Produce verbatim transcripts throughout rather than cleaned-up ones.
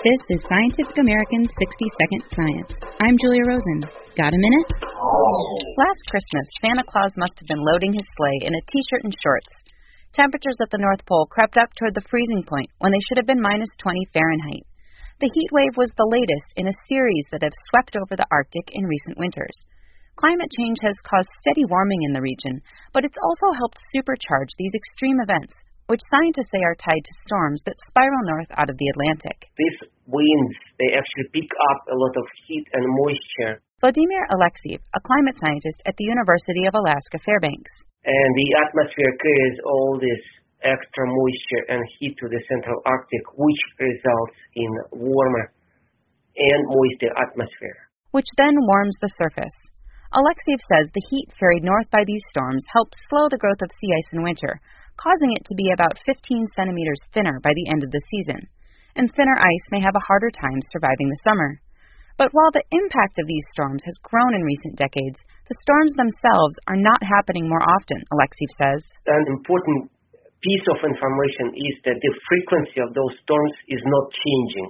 This is Scientific American's sixty second Science. I'm Julia Rosen. Got a minute? Last Christmas, Santa Claus must have been loading his sleigh in a t-shirt and shorts. Temperatures at the North Pole crept up toward the freezing point when they should have been minus twenty Fahrenheit. The heat wave was the latest in a series that have swept over the Arctic in recent winters. Climate change has caused steady warming in the region, but it's also helped supercharge these extreme events, which scientists say are tied to storms that spiral north out of the Atlantic. These winds, they actually pick up a lot of heat and moisture. Vladimir Alexeyev, a climate scientist at the University of Alaska Fairbanks. And the atmosphere carries all this extra moisture and heat to the central Arctic, which results in warmer and moister atmosphere. Which then warms the surface. Alexeyev says the heat ferried north by these storms helped slow the growth of sea ice in winter, causing it to be about fifteen centimeters thinner by the end of the season. And thinner ice may have a harder time surviving the summer. But while the impact of these storms has grown in recent decades, the storms themselves are not happening more often, Alexeyev says. An important piece of information is that the frequency of those storms is not changing.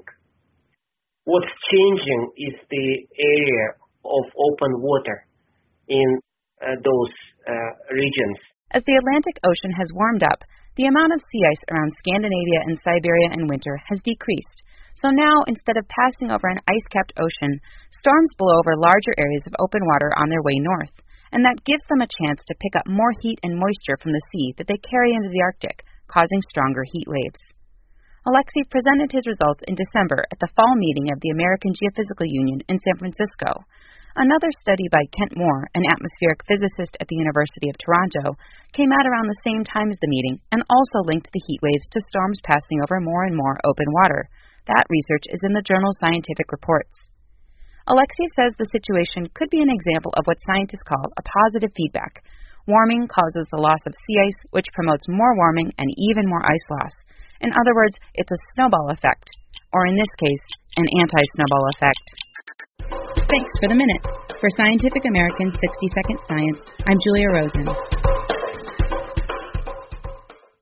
What's changing is the area of open water in uh, those uh, regions. As the Atlantic Ocean has warmed up, the amount of sea ice around Scandinavia and Siberia in winter has decreased. So now, instead of passing over an ice-capped ocean, storms blow over larger areas of open water on their way north, and that gives them a chance to pick up more heat and moisture from the sea that they carry into the Arctic, causing stronger heat waves. Alexeyev presented his results in December at the fall meeting of the American Geophysical Union in San Francisco. Another study by Kent Moore, an atmospheric physicist at the University of Toronto, came out around the same time as the meeting and also linked the heat waves to storms passing over more and more open water. That research is in the journal Scientific Reports. Alexeyev says the situation could be an example of what scientists call a positive feedback. Warming causes the loss of sea ice, which promotes more warming and even more ice loss. In other words, it's a snowball effect, or in this case, an anti-snowball effect. Thanks for the minute. For Scientific American's sixty second Science, I'm Julia Rosen.